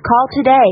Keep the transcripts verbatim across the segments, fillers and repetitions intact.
Call today.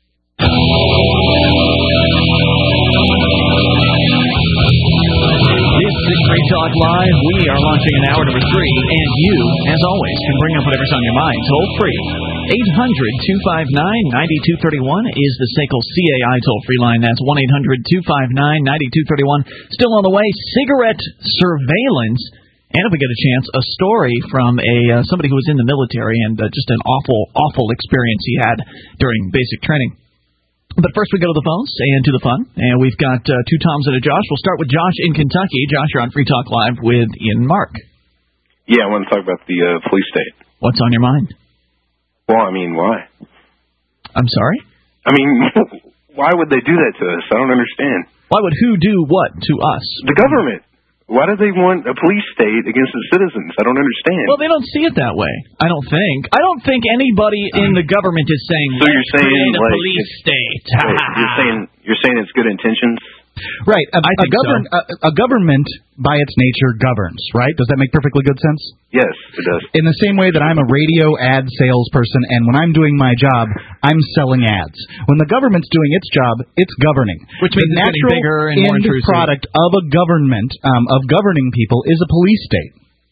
This is Free Talk Live. We are launching an hour number three, and you, as always, can bring up whatever's on your mind toll free. eight hundred, two five nine, nine two three one is the S A C L C A I toll-free line. That's one eight hundred, two five nine, nine two three one. Still on the way, cigarette surveillance. And if we get a chance, a story from a uh, somebody who was in the military and uh, just an awful, awful experience he had during basic training. But first we go to the phones and to the fun. And we've got uh, two Toms and a Josh. We'll start with Josh in Kentucky. Josh, you're on Free Talk Live with Ian Mark. Yeah, I want to talk about the uh, police state. What's on your mind? Well, I mean, why? I'm sorry? I mean, why would they do that to us? I don't understand. Why would who do what to us? The government. Why do they want a police state against the citizens? I don't understand. Well, they don't see it that way. I don't think. I don't think anybody in the government is saying, so you're saying, create a like, police state. Wait, you're saying you're saying it's good intentions? Right. A, I a, think govern, so. a, a government, by its nature, governs, right? Does that make perfectly good sense? Yes, it does. In the same way that I'm a radio ad salesperson, and when I'm doing my job, I'm selling ads. When the government's doing its job, it's governing. Which means the it's getting natural bigger and more end intrusive. product of a government, um, of governing people, is a police state.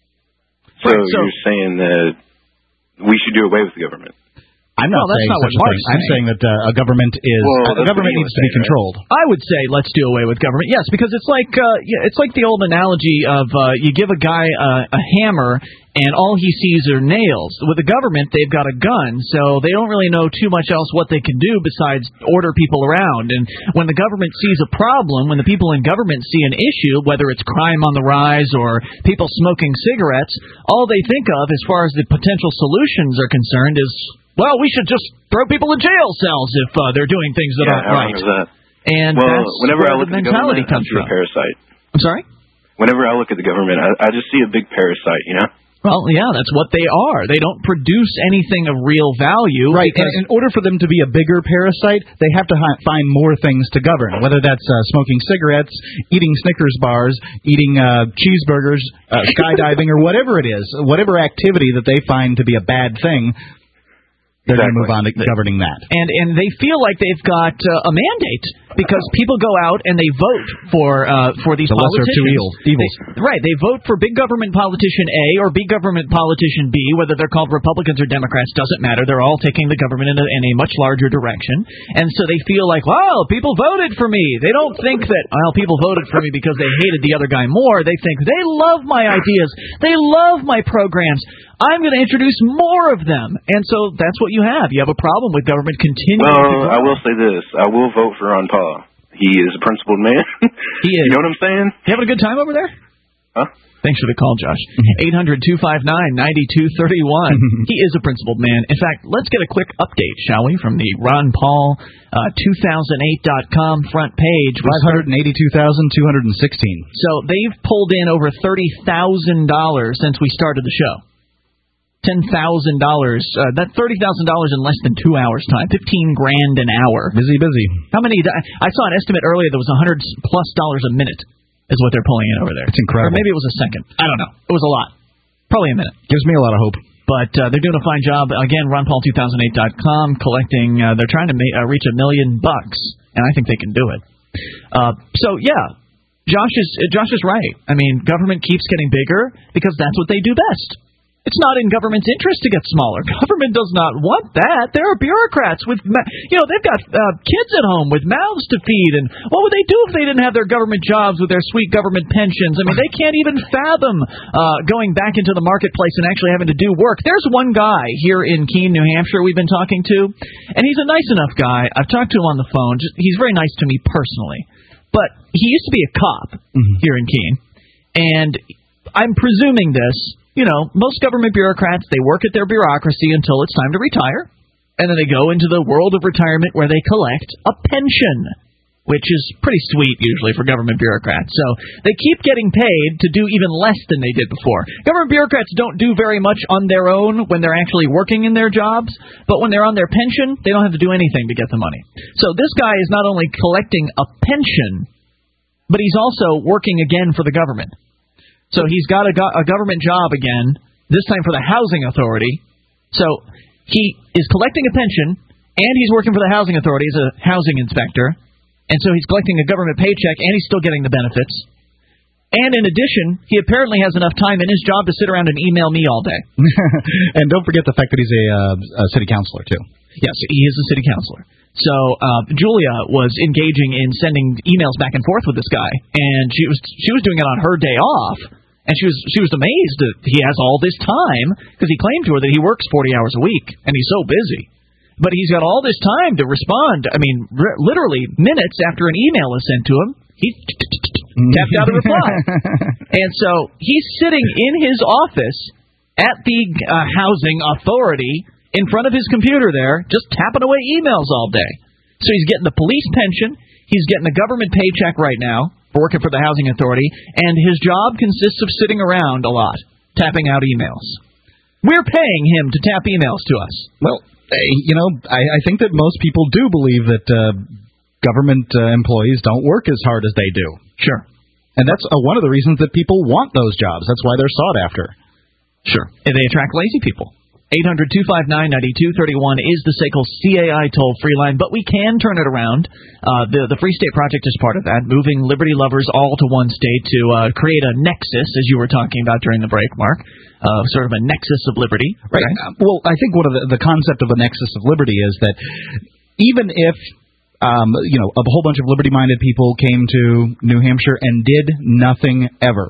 So, Right, so- you're saying that we should do away with the government? I'm not No, that's saying not such what a Mark's thing. I'm saying that uh, a government is Well, a that's government what he needs was to be saying, right? controlled. I would say let's do away with government. Yes, because it's like uh, yeah, it's like the old analogy of uh, you give a guy uh, a hammer and all he sees are nails. With the government, they've got a gun, so they don't really know too much else what they can do besides order people around. And when the government sees a problem, when the people in government see an issue, whether it's crime on the rise or people smoking cigarettes, all they think of as far as the potential solutions are concerned is, well, we should just throw people in jail cells if uh, they're doing things that Yeah, aren't how right. wrong is that? And well, that's whenever where I look the at the mentality government, I comes see from. a parasite. I'm sorry? Whenever I look at the government, I, I just see a big parasite, you know? Well, yeah, that's what they are. They don't produce anything of real value. Right, because and in order for them to be a bigger parasite, they have to hi- find more things to govern, whether that's uh, smoking cigarettes, eating Snickers bars, eating uh, cheeseburgers, uh, skydiving, or whatever it is, whatever activity that they find to be a bad thing, they're Exactly. going to move on to governing that. And and they feel like they've got uh, a mandate because people go out and they vote for uh, for these The lesser of two politicians. evils. evils. They, right, they vote for big government politician A or big government politician B, whether they're called Republicans or Democrats, doesn't matter. They're all taking the government in a, in a much larger direction. And so they feel like, wow, people voted for me. They don't think that, well, people voted for me because they hated the other guy more. They think they love my ideas. They love my programs. I'm going to introduce more of them. And so that's what you have. You have a problem with government continuing to Well, grow. I will say this. I will vote for Ron Paul. He is a principled man. He is. You know what I'm saying? You having a good time over there? Huh? Thanks for the call, Josh. eight hundred, two five nine, nine two three one. He is a principled man. In fact, let's get a quick update, shall we, from the Ron Paul uh, two thousand eight dot com front page. five hundred eighty-two thousand two hundred sixteen. So they've pulled in over thirty thousand dollars since we started the show. ten thousand dollars. Uh, that thirty thousand dollars in less than two hours' time. fifteen grand an hour. Busy, busy. How many? I saw an estimate earlier that was one hundred plus dollars a minute is what they're pulling in over there. It's incredible. Or maybe it was a second. I don't know. It was a lot. Probably a minute. Gives me a lot of hope. But uh, they're doing a fine job. Again, Ron Paul two thousand eight dot com collecting. Uh, they're trying to ma- uh, reach a million bucks, and I think they can do it. Uh, so yeah, Josh is uh, Josh is right. I mean, government keeps getting bigger because that's what they do best. It's not in government's interest to get smaller. Government does not want that. There are bureaucrats with, ma- you know, they've got uh, kids at home with mouths to feed. And what would they do if they didn't have their government jobs with their sweet government pensions? I mean, they can't even fathom uh, going back into the marketplace and actually having to do work. There's one guy here in Keene, New Hampshire, we've been talking to, and he's a nice enough guy. I've talked to him on the phone. Just, he's very nice to me personally. But he used to be a cop mm-hmm. here in Keene, and I'm presuming this. You know, most government bureaucrats, they work at their bureaucracy until it's time to retire, and then they go into the world of retirement where they collect a pension, which is pretty sweet usually for government bureaucrats. So they keep getting paid to do even less than they did before. Government bureaucrats don't do very much on their own when they're actually working in their jobs, but when they're on their pension, they don't have to do anything to get the money. So this guy is not only collecting a pension, but he's also working again for the government. So he's got a, go- a government job again, this time for the housing authority. So he is collecting a pension, and he's working for the Housing Authority as a housing inspector, and so he's collecting a government paycheck, and he's still getting the benefits. And in addition, he apparently has enough time in his job to sit around and email me all day. And don't forget the fact that he's a, uh, a city councilor, too. Yes, he is a city councilor. So uh, Julia was engaging in sending emails back and forth with this guy, and she was she was doing it on her day off, and she was she was amazed that he has all this time, because he claimed to her that he works forty hours a week, and he's so busy. But he's got all this time to respond. I mean, r- literally minutes after an email is sent to him, he tapped out a reply. And so he's sitting in his office at the uh, Housing Authority in front of his computer there, just tapping away emails all day. So he's getting the police pension, he's getting a government paycheck right now for working for the Housing Authority, and his job consists of sitting around a lot, tapping out emails. We're paying him to tap emails to us. Well, you know, I, I think that most people do believe that uh, government uh, employees don't work as hard as they do. Sure. And that's uh, one of the reasons that people want those jobs. That's why they're sought after. Sure. And they attract lazy people. eight hundred, two five nine, nine two three one is the S A C L C A I toll-free line, but we can turn it around. Uh, the, the Free State Project is part of that, moving liberty lovers all to one state to uh, create a nexus, as you were talking about during the break, Mark, uh, sort of a nexus of liberty. Right. right? Uh, well, I think one of the, the concept of a nexus of liberty is that even if um, you know, a whole bunch of liberty-minded people came to New Hampshire and did nothing ever,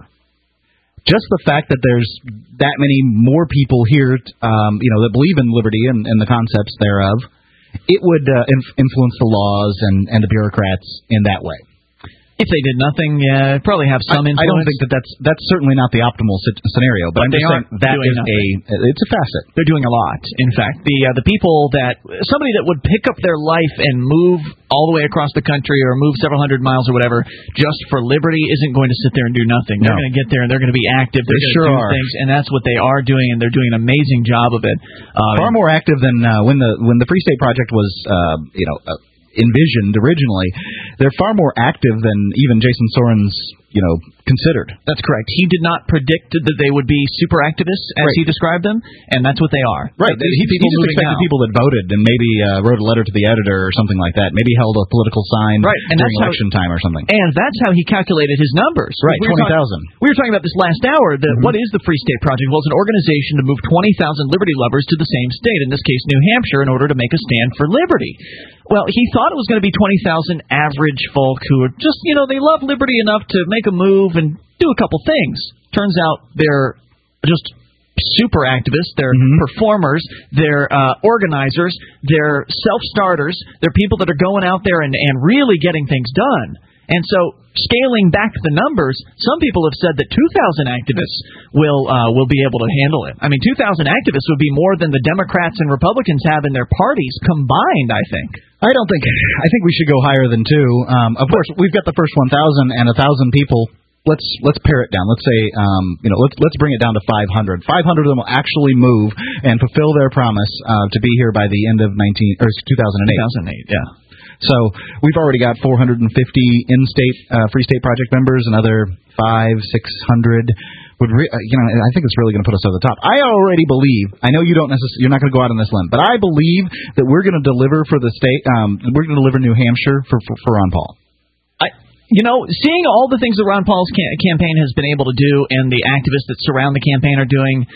just the fact that there's that many more people here, um, you know, that believe in liberty and, and the concepts thereof, it would uh, inf- influence the laws and, and the bureaucrats in that way. If they did nothing, yeah, probably have some I, influence. I don't think that that's that's certainly not the optimal scenario, but, but I'm just saying that is nothing. a it's a facet. They're doing a lot. In fact, the uh, the people that somebody that would pick up their life and move all the way across the country or move several hundred miles or whatever just for liberty isn't going to sit there and do nothing. They're no. going to get there and they're going to be active. They're they going to sure do are. things, and that's what they are doing, and they're doing an amazing job of it. Um, Far more active than uh, when the when the Free State Project was, uh, you know. Uh, envisioned originally. They're far more active than even Jason Soren's, you know, considered. That's correct. He did not predict that they would be super activists, as right. he described them, and that's what they are. Right. He, he just expected people that voted and maybe uh, wrote a letter to the editor or something like that. Maybe held a political sign right. and during that's election how, time or something. And that's how he calculated his numbers. Right, we twenty thousand. We were talking about this last hour. That mm-hmm. What is the Free State Project? Well, it's an organization to move twenty thousand liberty lovers to the same state, in this case New Hampshire, in order to make a stand for liberty. Well, he thought it was going to be twenty thousand average folk who are just, you know, they love liberty enough to make a move and do a couple things. Turns out they're just super activists. They're mm-hmm. performers. They're uh, organizers. They're self-starters. They're people that are going out there and, and really getting things done. And so, scaling back the numbers, some people have said that two thousand activists will uh, will be able to handle it. I mean, two thousand activists would be more than the Democrats and Republicans have in their parties combined, I think. I don't think. I think we should go higher than two. Um, of course, we've got the first one thousand and one thousand people. Let's let's pare it down. Let's say, um, you know, let's let's bring it down to five hundred. five hundred of them will actually move and fulfill their promise uh, to be here by the end of nineteen or two thousand eight. two thousand eight, yeah. So we've already got four hundred fifty in-state uh, Free State Project members. Another five, six hundred would, re- uh, you know, I think it's really going to put us over the top. I already believe. I know you don't necessarily. You're not going to go out on this limb, but I believe that we're going to deliver for the state. Um, we're going to deliver New Hampshire for, for for Ron Paul. I, you know, seeing all the things that Ron Paul's ca- campaign has been able to do, and the activists that surround the campaign are doing,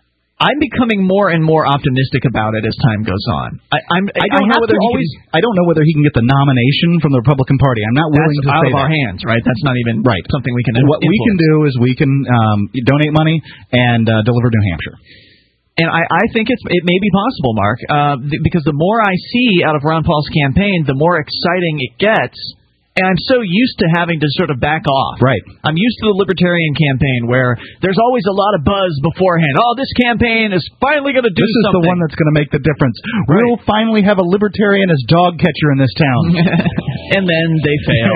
I'm becoming more and more optimistic about it as time goes on. I, I'm. I don't I know whether he always. Can, I don't know whether he can get the nomination from the Republican Party. I'm not willing that's to out say of that. our hands, right? That's not even right. something we can. What influence. we can do is we can um, donate money and uh, deliver New Hampshire. And I, I think it's it may be possible, Mark, uh, th- because the more I see out of Ron Paul's campaign, the more exciting it gets. And I'm so used to having to sort of back off. Right. I'm used to the Libertarian campaign where there's always a lot of buzz beforehand. Oh, this campaign is finally going to do this something. This is the one that's going to make the difference. Right. We'll finally have a Libertarian as dog catcher in this town. And then they fail.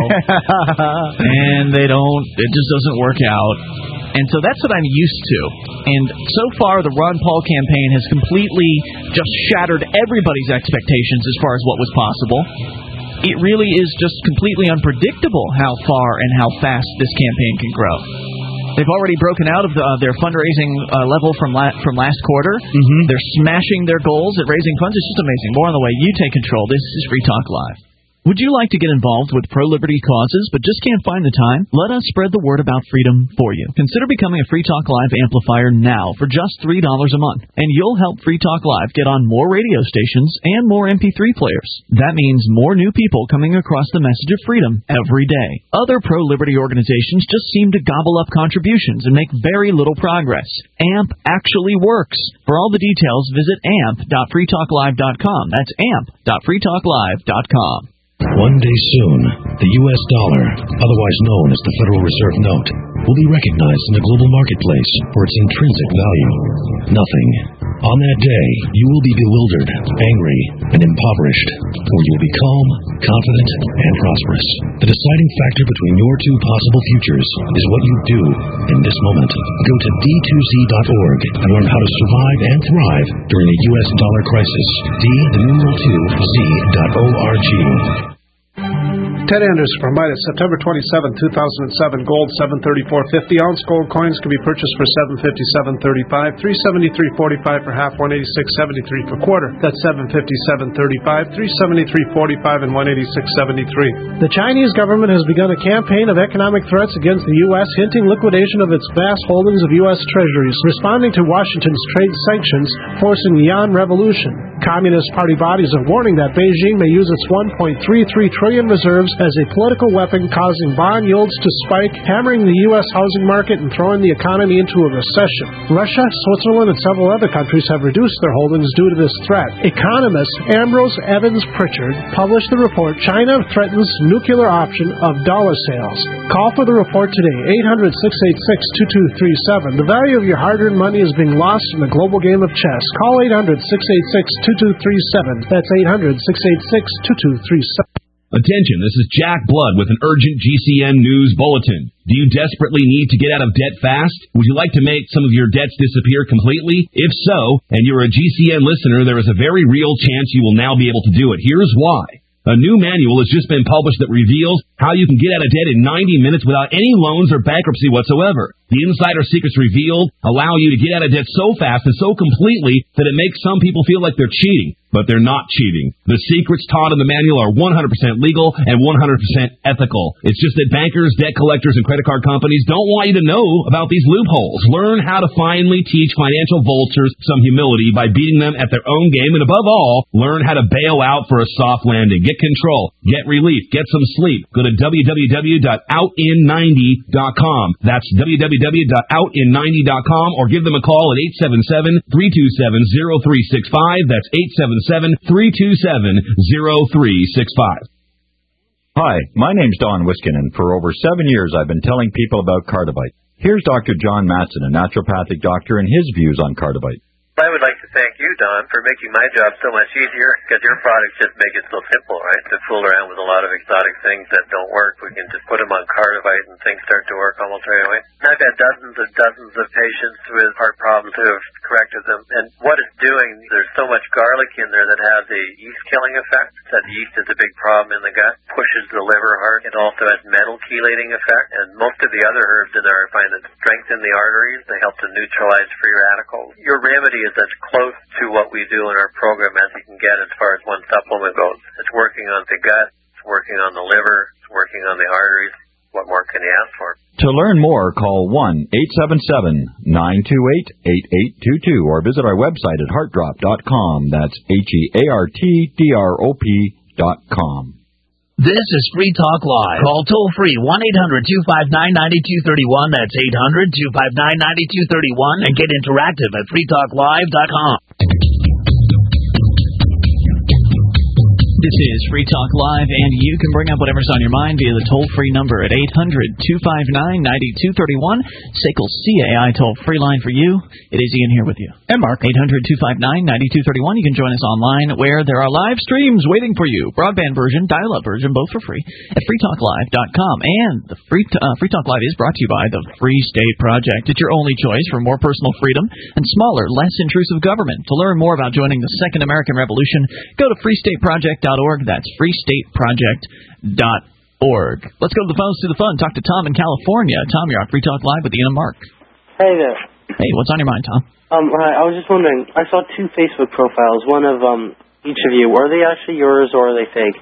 And they don't, it just doesn't work out. And so that's what I'm used to. And so far, the Ron Paul campaign has completely just shattered everybody's expectations as far as what was possible. It really is just completely unpredictable how far and how fast this campaign can grow. They've already broken out of the, uh, their fundraising uh, level from la- from last quarter. Mm-hmm. They're smashing their goals at raising funds. It's just amazing. More on the way. You take control. This is Free Talk Live. Would you like to get involved with pro-liberty causes but just can't find the time? Let us spread the word about freedom for you. Consider becoming a Free Talk Live amplifier now for just three dollars a month, and you'll help Free Talk Live get on more radio stations and more M P three players. That means more new people coming across the message of freedom every day. Other pro-liberty organizations just seem to gobble up contributions and make very little progress. A M P actually works. For all the details, visit amp dot free talk live dot com. That's amp dot free talk live dot com. One day soon, the U S dollar, otherwise known as the Federal Reserve Note, will be recognized in the global marketplace for its intrinsic value. Nothing. On that day, you will be bewildered, angry, and impoverished, or you will be calm, confident, and prosperous. The deciding factor between your two possible futures is what you do in this moment. Go to D two Z dot org and learn how to survive and thrive during a U S dollar crisis. D, the numeral two, Z dot O R G. Ted Anderson from Midas, September twenty-seventh, two thousand seven, gold seven thirty-four fifty. Ounce gold coins can be purchased for seven fifty-seven thirty-five, three seventy-three forty-five for half, one eighty-six seventy-three for quarter. That's seven fifty-seven thirty-five, three seventy-three forty-five, and one eighty-six seventy-three. The Chinese government has begun a campaign of economic threats against the U S, hinting liquidation of its vast holdings of U S treasuries, responding to Washington's trade sanctions, forcing the yuan revolution. Communist Party bodies are warning that Beijing may use its one point three three trillion reserves as a political weapon, causing bond yields to spike, hammering the U S housing market, and throwing the economy into a recession. Russia, Switzerland, and several other countries have reduced their holdings due to this threat. Economist Ambrose Evans Pritchard published the report, China Threatens Nuclear Option of Dollar Sales. Call for the report today, eight hundred, six eight six, two two three seven. The value of your hard-earned money is being lost in the global game of chess. Call eight hundred, six eight six, two two three seven. That's eight hundred, six eight six, two two three seven. Attention, this is Jack Blood with an urgent G C N News Bulletin. Do you desperately need to get out of debt fast? Would you like to make some of your debts disappear completely? If so, and you're a G C N listener, there is a very real chance you will now be able to do it. Here's why. A new manual has just been published that reveals how you can get out of debt in ninety minutes without any loans or bankruptcy whatsoever. The insider secrets revealed allow you to get out of debt so fast and so completely that it makes some people feel like they're cheating. But they're not cheating. The secrets taught in the manual are one hundred percent legal and one hundred percent ethical. It's just that bankers, debt collectors, and credit card companies don't want you to know about these loopholes. Learn how to finally teach financial vultures some humility by beating them at their own game. And above all, learn how to bail out for a soft landing. Get control. Get relief. Get some sleep. Go to w w w dot out in ninety dot com. That's w w w dot out in ninety dot com, or give them a call at eight seven seven, three two seven, zero three six five. That's eight seven seven, three two seven, zero three six five. Hi, my name's Don Wiskin, and for over seven years I've been telling people about Cardivite. Here's Doctor John Matson, a naturopathic doctor, and his views on Cardivite. I would like to thank you, Don, for making my job so much easier, because your products just make it so simple, right? To fool around with a lot of exotic things that don't work, we can just put them on Cardivite and things start to work almost right away. I've had dozens and dozens of patients with heart problems who have corrected them, and what it's doing, there's so much garlic in there that has a yeast-killing effect. That yeast is a big problem in the gut, pushes the liver hard. It also has metal chelating effect, and most of the other herbs in there I find that strengthen the arteries. They help to neutralize free radicals. Your remedy is as close to what we do in our program as you can get as far as one supplement goes. It's working on the gut, it's working on the liver, it's working on the arteries. What more can you ask for? To learn more, call one eight seven seven, nine two eight, eight eight two two or visit our website at heart drop dot com. That's H E A R T D R O P dot com. This is Free Talk Live. Call toll-free one eight hundred, two five nine, nine two three one. That's eight hundred, two five nine, nine two three one. And get interactive at free talk live dot com. This is Free Talk Live, and you can bring up whatever's on your mind via the toll-free number at eight hundred, two five nine, nine two three one. S A C L C A I toll-free line for you. It is Ian here with you. And Mark. eight hundred, two five nine, nine two three one. You can join us online where there are live streams waiting for you. Broadband version, dial-up version, both for free at free talk live dot com. And the Free, uh, Free Talk Live is brought to you by the Free State Project. It's your only choice for more personal freedom and smaller, less intrusive government. To learn more about joining the Second American Revolution, go to free state project dot org. That's free state project dot org. Let's go to the phones to the phone. Talk to Tom in California. Tom, you're on Free Talk Live with Ian and Mark. Hey there. Hey, what's on your mind, Tom? Um, hi, I was just wondering, I saw two Facebook profiles, one of um each of you. Are they actually yours or are they fake?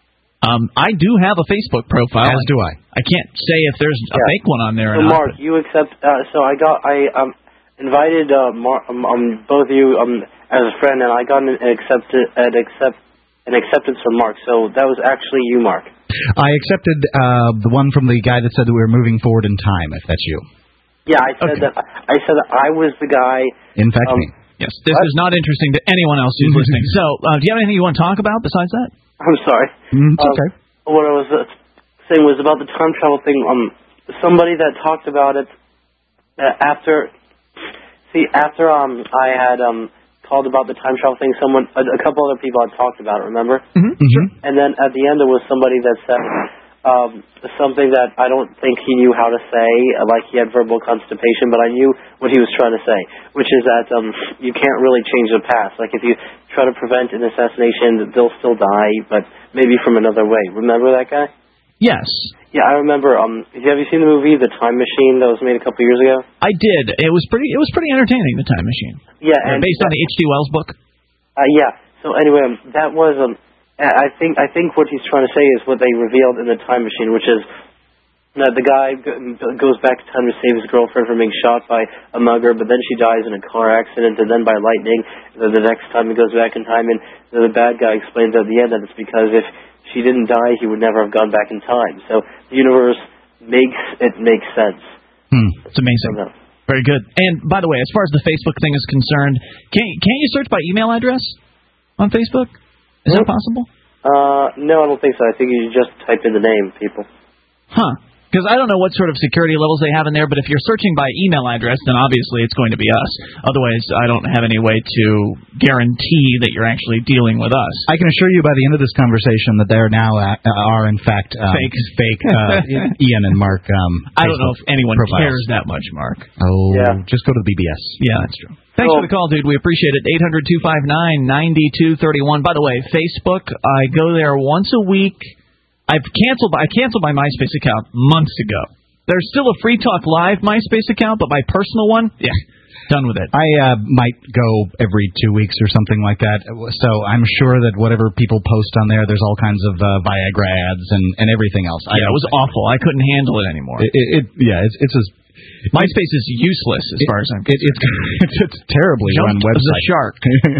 Um, I do have a Facebook profile. As do I. I can't say if there's a Yeah. fake one on there or So not. Mark, you accept, uh, so I got, I um invited uh, Mar- um, um, both of you um as a friend, and I got an accepted, an accept, an acceptance from Mark, so that was actually you, Mark. I accepted uh, the one from the guy that said that we were moving forward in time, if that's you. Yeah, I said Okay. that, I said that I was the guy. In fact, um, me. Yes, this What? is not interesting to anyone else who's listening. So, uh, do you have anything you want to talk about besides that? I'm sorry. Mm, it's Um, okay. What I was uh, saying was about the time travel thing. Um, somebody that talked about it uh, after, see, after um I had um called about the time travel thing, someone, a, a couple other people had talked about it. Remember? Mm-hmm. Mm-hmm. And then at the end there was somebody that said um something that I don't think he knew how to say, uh, like he had verbal constipation, but I knew what he was trying to say, which is that um you can't really change the past. Like if you try to prevent an assassination, they'll still die, but maybe from another way. Remember that guy? Yes, Yeah, I remember. Um, have you seen the movie The Time Machine that was made a couple years ago? I did. It was pretty. It was pretty entertaining. The Time Machine. Yeah, Uh, and based on the H G Wells book. Uh, yeah. So anyway, um, that was um, I think I think what he's trying to say is what they revealed in The Time Machine, which is that the guy g- goes back in time to save his girlfriend from being shot by a mugger, but then she dies in a car accident, and then by lightning. And then the next time he goes back in time, and the bad guy explains at the end that it's because if she didn't die, he would never have gone back in time. So the universe makes it make sense. Hmm. It's amazing. Very good. And by the way, as far as the Facebook thing is concerned, can't can't you search by email address on Facebook? Is that possible? Uh, no, I don't think so. I think you just type in the name, people. Huh. Because I don't know what sort of security levels they have in there, but if you're searching by email address, then obviously it's going to be us. Otherwise, I don't have any way to guarantee that you're actually dealing with us. I can assure you by the end of this conversation that there now uh, are, in fact, um, Fake. fake uh, Ian and Mark. Um, I don't know if anyone profiles. cares that much, Mark. Oh, Yeah. just go to the B B S. Yeah, that's true. Thanks for the call, dude. We appreciate it. eight hundred two five nine nine two three one. By the way, Facebook, I go there once a week. I've canceled. I canceled my MySpace account months ago. There's still a Free Talk Live MySpace account, but my personal one, yeah, done with it. I uh, might go every two weeks or something like that. So I'm sure that whatever people post on there, there's all kinds of uh, Viagra ads and, and everything else. I Yeah, it was awful. I couldn't handle it anymore. It, it, it yeah, it's it's as MySpace is useless as it, far as I'm it, it's, it's it's terribly run jumped website. the shark.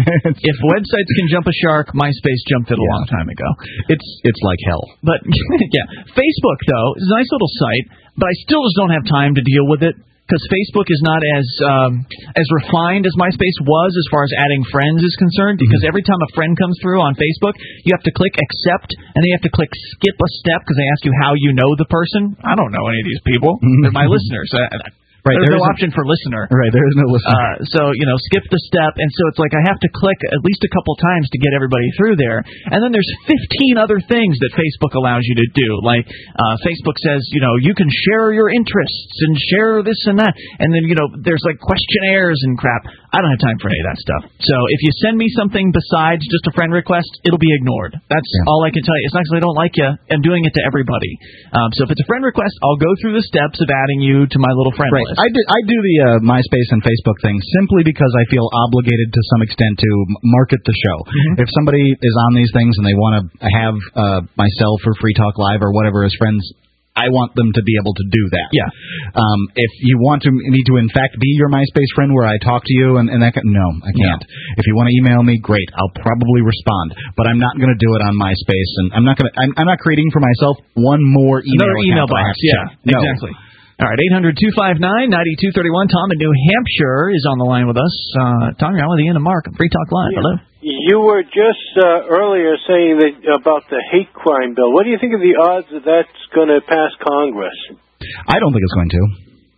If websites can jump a shark, MySpace jumped it a Yeah. long time ago. It's it's like hell. But yeah, Facebook though is a nice little site, but I still just don't have time to deal with it because Facebook is not as um, as refined as MySpace was as far as adding friends is concerned. Because every time a friend comes through on Facebook, you have to click accept, and then you have to click skip a step because they ask you how you know the person. I don't know any of these people. They're my listeners. I, Right, There's there no isn't- option for listener. Right, there is no listener. Uh, so, you know, skip the step, and so it's like I have to click at least a couple times to get everybody through there. And then there's fifteen other things that Facebook allows you to do. Like, uh, Facebook says, you know, you can share your interests and share this and that. And then, you know, there's like questionnaires and crap. I don't have time for any of that stuff. So if you send me something besides just a friend request, it'll be ignored. That's Yeah. all I can tell you. It's not because I don't like you. I'm doing it to everybody. Um, so if it's a friend request, I'll go through the steps of adding you to my little friend Right. list. I do, I do the uh, MySpace and Facebook thing simply because I feel obligated to some extent to m- market the show. Mm-hmm. If somebody is on these things and they want to have uh, myself or Free Talk Live or whatever as friends, I want them to be able to do that. Yeah. Um, if you want to me to in fact be your MySpace friend where I talk to you and, and that kind, no, I can't. If you want to email me, great. I'll probably respond, but I'm not going to do it on MySpace, and I'm not going to. I'm, I'm not creating for myself one more email Another email account that I box. have to Yeah, check. No. exactly. All right, eight hundred two five nine nine two three one. Tom in New Hampshire is on the line with us. Uh, Tom, you're on with Ian and Mark. Free Talk Live. Hello. You were just uh, earlier saying that about the hate crime bill. What do you think of the odds that that's going to pass Congress? I don't think it's going to.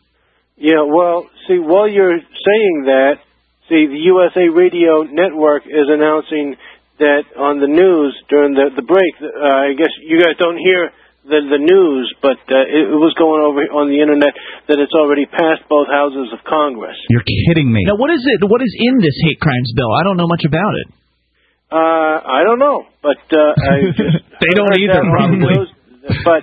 Yeah, well, see, while you're saying that, see, the U S A Radio Network is announcing that on the news during the, the break, uh, I guess you guys don't hear the the news, but uh, it, it was going over on the internet that it's already passed both houses of Congress. You're kidding me. Now, what is it? What is in this hate crimes bill? I don't know much about it. Uh, I don't know, but uh, I just They don't heard either, that on the probably. news. But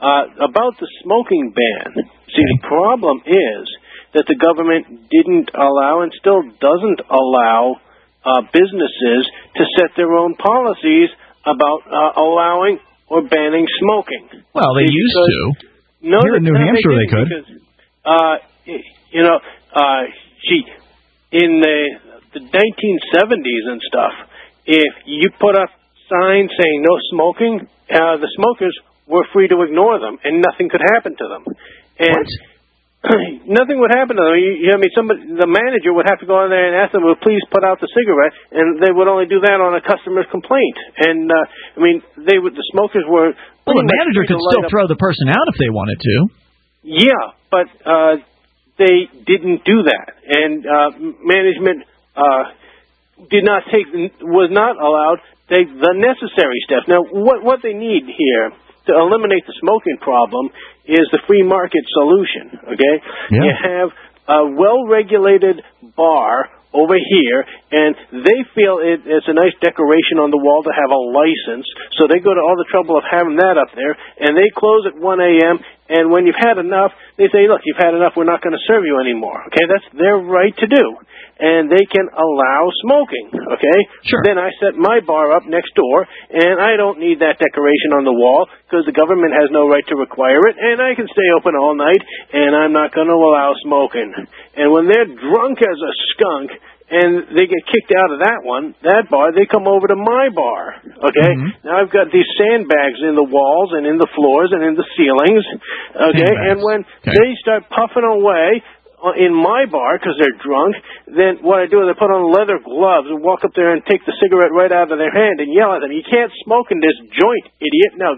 uh, about the smoking ban. See, the problem is that the government didn't allow and still doesn't allow uh, businesses to set their own policies about uh, allowing or banning smoking. Well, they See, used because, to. No, Here in New no, Hampshire, they didn't could. Because, uh, you know, uh, gee, in the, the nineteen seventies and stuff, if you put up signs saying no smoking, uh, the smokers were free to ignore them, and nothing could happen to them. And nothing would happen to them. You, you, I mean, somebody, the manager would have to go in there and ask them, well, please put out the cigarette, and they would only do that on a customer's complaint. And, uh, I mean, they would, the smokers were... Well, the manager could still throw the person out if they wanted to. Yeah, but uh, they didn't do that. And uh, management uh, did not take, was not allowed to take the necessary steps. Now, what, what they need here to eliminate the smoking problem is the free market solution, okay? Yeah. You have a well-regulated bar over here, and they feel it, it's a nice decoration on the wall to have a license, so they go to all the trouble of having that up there, and they close at one a.m., and when you've had enough, they say, look, you've had enough, we're not going to serve you anymore, okay? That's their right to do, and they can allow smoking, okay? Sure. Then I set my bar up next door, and I don't need that decoration on the wall, because the government has no right to require it, and I can stay open all night, and I'm not going to allow smoking. And when they're drunk as a skunk, and they get kicked out of that one, that bar, they come over to my bar, okay? Mm-hmm. Now I've got these sandbags in the walls and in the floors and in the ceilings, okay? Sandbags. And when okay. they start puffing away in my bar because they're drunk, then what I do is I put on leather gloves and walk up there and take the cigarette right out of their hand and yell at them, you can't smoke in this joint, idiot. Now,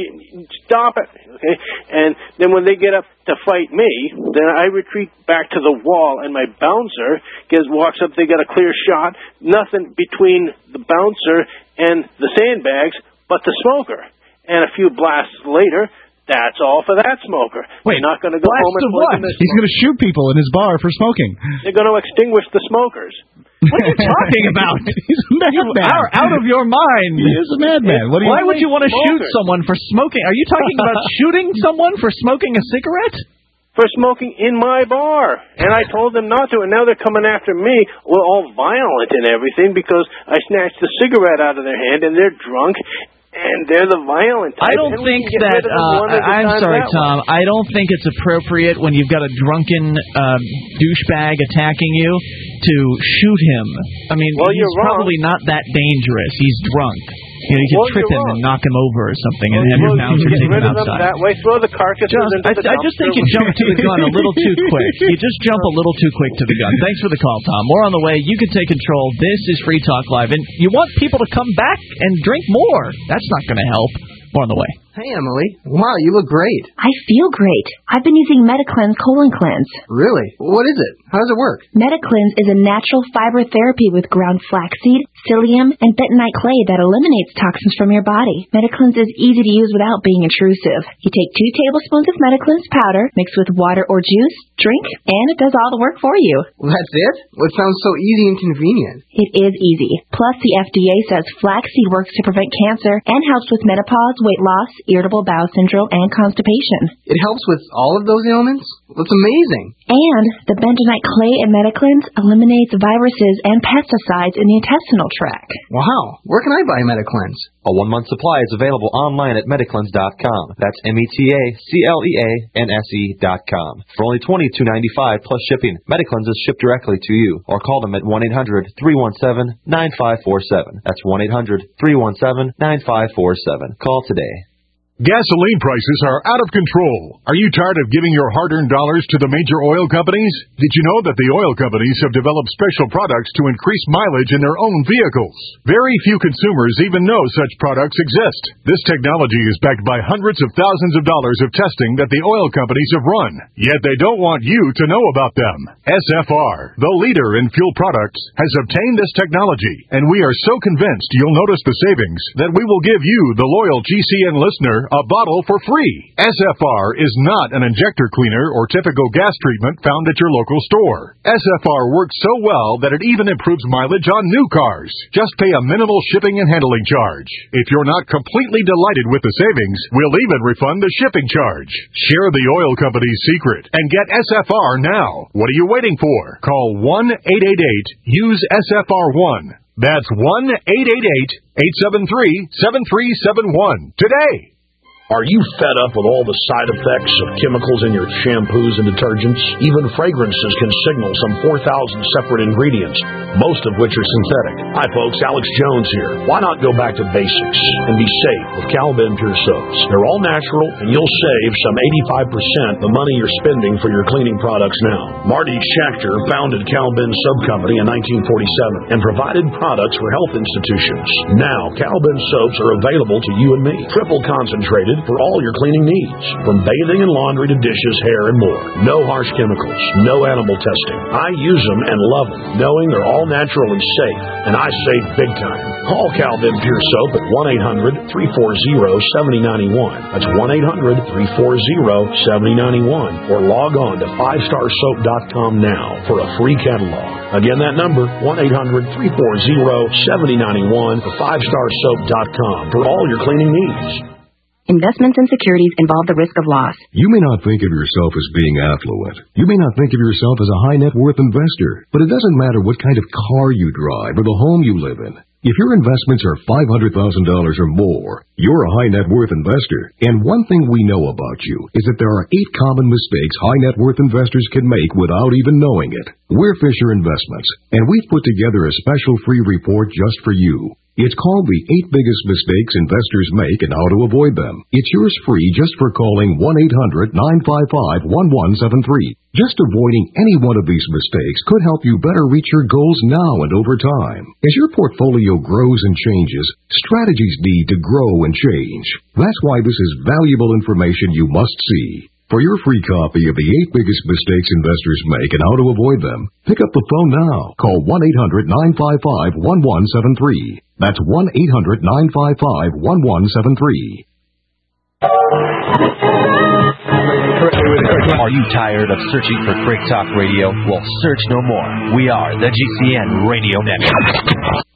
stop it, okay? And then when they get up to fight me, then I retreat back to the wall, and my bouncer gets walks up. They got a clear shot, nothing between the bouncer and the sandbags, but the smoker. And a few blasts later, that's all for that smoker. Wait, they're not going to go home and what? He's going to shoot people in his bar for smoking. They're going to extinguish the smokers. What are you talking about? He's a madman. Out, out of your mind. He is a madman. What do you Why would you want to shoot smokers. someone for smoking? Are you talking about shooting someone for smoking a cigarette? For smoking in my bar. And I told them not to, and now they're coming after me, well, all violent and everything, because I snatched the cigarette out of their hand, and they're drunk, and they're the violent type. I don't think that, uh, I'm sorry, Tom, way. I don't think it's appropriate when you've got a drunken uh, douchebag attacking you to shoot him. I mean, well, he's probably not that dangerous. He's drunk. You know, you can well, trip him wrong. and knock him over or something, well, and have well, your bouncer get take rid him of them outside. that way, throw the carcasses just, into I, the I just think you jump to the gun a little too quick. You just jump a little too quick to the gun. Thanks for the call, Tom. More on the way. You can take control. This is Free Talk Live, and you want people to come back and drink more. That's not going to help. More on the way. Hey, Emily. Wow, you look great. I feel great. I've been using Metacleanse Colon Cleanse. Really? What is it? How does it work? Metacleanse is a natural fiber therapy with ground flaxseed, psyllium, and bentonite clay that eliminates toxins from your body. Metacleanse is easy to use without being intrusive. You take two tablespoons of Metacleanse powder, mix with water or juice, drink, and it does all the work for you. Well, that's it? Well, it sounds so easy and convenient. It is easy. Plus, the F D A says flaxseed works to prevent cancer and helps with menopause, weight loss, irritable bowel syndrome, and constipation. It helps with all of those ailments? That's amazing. And the bentonite clay in Metacleanse eliminates viruses and pesticides in the intestinal tract. Wow. Where can I buy Metacleanse? A one-month supply is available online at Metacleanse dot com. That's M E T A C L E A N S E dot com. For only twenty-two ninety-five plus shipping. Metacleanse is shipped directly to you. Or call them at one eight hundred three one seven nine five four seven. That's one eight hundred three one seven nine five four seven. Call today. Gasoline prices are out of control. Are you tired of giving your hard-earned dollars to the major oil companies? Did you know that the oil companies have developed special products to increase mileage in their own vehicles? Very few consumers even know such products exist. This technology is backed by hundreds of thousands of dollars of testing that the oil companies have run. Yet they don't want you to know about them. S F R, the leader in fuel products, has obtained this technology, and we are so convinced you'll notice the savings that we will give you, the loyal G C N listener, order a bottle for free. S F R is not an injector cleaner or typical gas treatment found at your local store. S F R works so well that it even improves mileage on new cars. Just pay a minimal shipping and handling charge. If you're not completely delighted with the savings, we'll even refund the shipping charge. Share the oil company's secret and get S F R now. What are you waiting for? Call one eight eight eight use S F R one. That's one eight eight eight, eight seven three, seven three seven one today. Are you fed up with all the side effects of chemicals in your shampoos and detergents? Even fragrances can signal some four thousand separate ingredients, most of which are synthetic. Hi folks, Alex Jones here. Why not go back to basics and be safe with Calben Pure Soaps? They're all natural and you'll save some eighty-five percent the money you're spending for your cleaning products now. Marty Schachter founded Calben Soap Company in nineteen forty-seven and provided products for health institutions. Now, Calben soaps are available to you and me. Triple concentrated for all your cleaning needs, from bathing and laundry to dishes, hair, and more. No harsh chemicals, no animal testing. I use them and love them, knowing they're all natural and safe, and I save big time. Call Calben Pure Soap at one eight hundred, three four zero, seven zero nine one. That's one eight hundred, three four zero, seven zero nine one, or log on to five star soap dot com now for a free catalog. Again, that number, one eight hundred, three four zero, seven zero nine one, or five star soap dot com for all your cleaning needs. Investments and securities involve the risk of loss. You may not think of yourself as being affluent. You may not think of yourself as a high net worth investor. But it doesn't matter what kind of car you drive or the home you live in. If your investments are five hundred thousand dollars or more, you're a high net worth investor. And one thing we know about you is that there are eight common mistakes high net worth investors can make without even knowing it. We're Fisher Investments, and we've put together a special free report just for you. It's called The Eight Biggest Mistakes Investors Make and How to Avoid Them. It's yours free just for calling one eight hundred, nine five five, one one seven three. Just avoiding any one of these mistakes could help you better reach your goals now and over time. As your portfolio grows and changes, strategies need to grow and change. That's why this is valuable information you must see. For your free copy of The Eight Biggest Mistakes Investors Make and How to Avoid Them, pick up the phone now. Call one eight hundred, nine five five, one one seven three. That's one eight hundred, nine five five, one one seven three. Are you tired of searching for Freak Talk Radio? Well, search no more. We are the G C N Radio Network.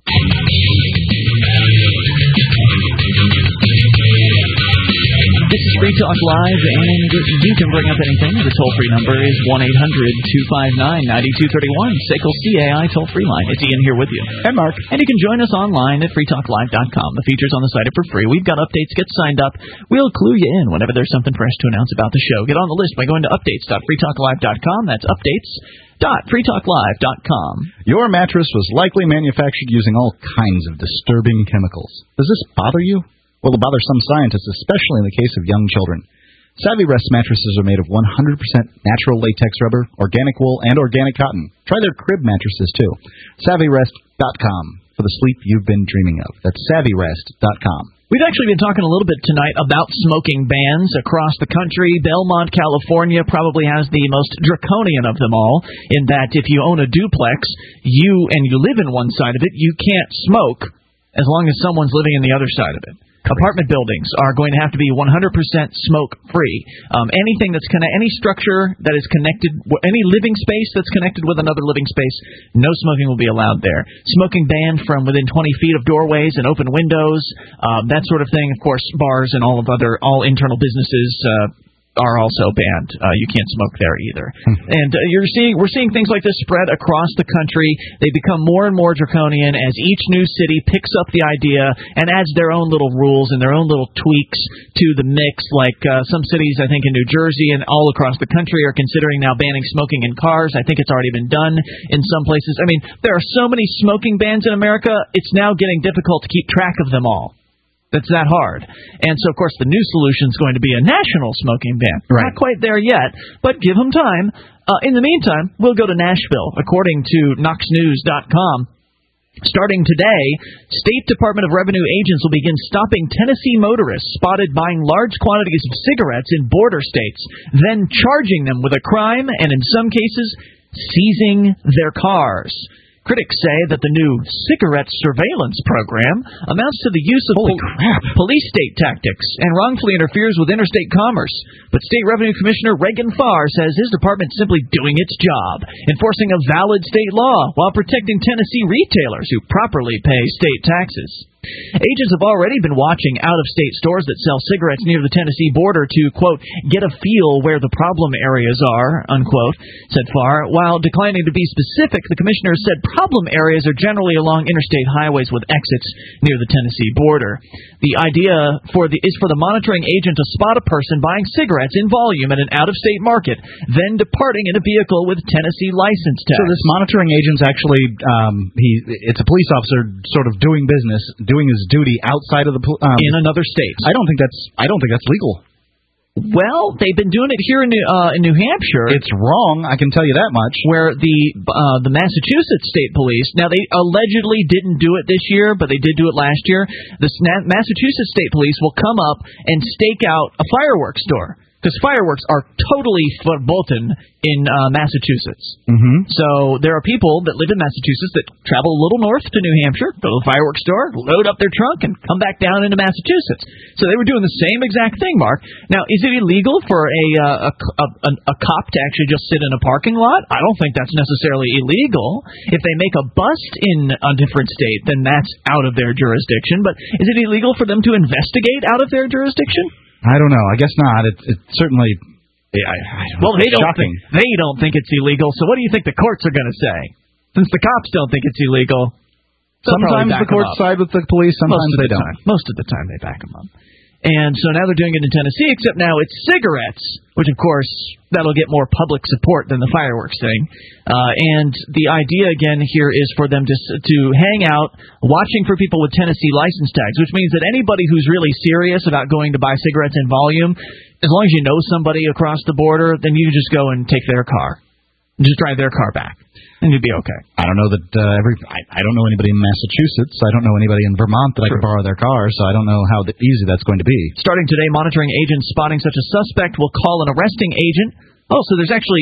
This is Free Talk Live, and you can bring up anything. The toll-free number is one eight hundred, two five nine, nine two three one. S A C L C A I toll-free line. It's Ian here with you. And Mark. And you can join us online at free talk live dot com. The features on the site are for free. We've got updates. Get signed up. We'll clue you in whenever there's something fresh to announce about the show. Get on the list by going to updates dot free talk live dot com. That's updates dot free talk live dot com. Your mattress was likely manufactured using all kinds of disturbing chemicals. Does this bother you? Well, it bothers some scientists, especially in the case of young children. Savvy Rest mattresses are made of one hundred percent natural latex rubber, organic wool, and organic cotton. Try their crib mattresses, too. savvy rest dot com for the sleep you've been dreaming of. That's savvy rest dot com. We've actually been talking a little bit tonight about smoking bans across the country. Belmont, California probably has the most draconian of them all, in that if you own a duplex, you and you live in one side of it, you can't smoke as long as someone's living in the other side of it. Apartment buildings are going to have to be one hundred percent smoke-free. Um, anything that's kind of any structure that is connected, any living space that's connected with another living space, no smoking will be allowed there. Smoking banned from within twenty feet of doorways and open windows, um, that sort of thing. Of course, bars and all of other all internal businesses Uh, are also banned. Uh, you can't smoke there either. and uh, you're seeing we're seeing things like this spread across the country. They become more and more draconian as each new city picks up the idea and adds their own little rules and their own little tweaks to the mix. Like uh, some cities, I think in New Jersey and all across the country, are considering now banning smoking in cars. I think it's already been done in some places. I mean, there are so many smoking bans in America, it's now getting difficult to keep track of them all. That's that hard. And so, of course, the new solution is going to be a national smoking ban. Right. Not quite there yet, but give them time. Uh, in the meantime, we'll go to Nashville. According to Knox News dot com, starting today, State Department of Revenue agents will begin stopping Tennessee motorists spotted buying large quantities of cigarettes in border states, then charging them with a crime and, in some cases, seizing their cars. Critics say that the new cigarette surveillance program amounts to the use of Holy crap. police state tactics and wrongfully interferes with interstate commerce. But State Revenue Commissioner Reagan Farr says his department is simply doing its job, enforcing a valid state law while protecting Tennessee retailers who properly pay state taxes. Agents have already been watching out-of-state stores that sell cigarettes near the Tennessee border to, quote, get a feel where the problem areas are, unquote, said Farr. While declining to be specific, the commissioner said problem areas are generally along interstate highways with exits near the Tennessee border. The idea for the, is for the monitoring agent to spot a person buying cigarettes in volume at an out-of-state market, then departing in a vehicle with Tennessee license tag. So this monitoring agent's actually, um, he, it's a police officer sort of doing business, doing his duty outside of the um, in another state. I don't think that's I don't think that's legal. Well, they've been doing it here in New, uh, in New Hampshire. It's wrong, I can tell you that much. Where the uh, the Massachusetts State Police, now they allegedly didn't do it this year, but they did do it last year. The Massachusetts State Police will come up and stake out a fireworks store. Because fireworks are totally verboten in uh, Massachusetts. Mm-hmm. So there are people that live in Massachusetts that travel a little north to New Hampshire, go to the fireworks store, load up their trunk, and come back down into Massachusetts. So they were doing the same exact thing, Mark. Now, is it illegal for a, uh, a, a, a, a cop to actually just sit in a parking lot? I don't think that's necessarily illegal. If they make a bust in a different state, then that's out of their jurisdiction. But is it illegal for them to investigate out of their jurisdiction? I don't know. I guess not. It, it certainly. Yeah, I, I don't well, they don't shocking. think they don't think it's illegal. So what do you think the courts are going to say? Since the cops don't think it's illegal, sometimes the courts side with the police, sometimes Most of they the don't. Time. Most of the time they back them up. And so now they're doing it in Tennessee, except now it's cigarettes, which, of course, that'll get more public support than the fireworks thing. Uh, and the idea, again, here is for them to to hang out watching for people with Tennessee license tags, which means that anybody who's really serious about going to buy cigarettes in volume, as long as you know somebody across the border, then you just go and take their car. Just drive their car back, and you'd be okay. I don't know that uh, every. I, I don't know anybody in Massachusetts. I don't know anybody in Vermont that True. I could borrow their car, so I don't know how the, easy that's going to be. Starting today, monitoring agents spotting such a suspect will call an arresting agent. Oh, so there's actually.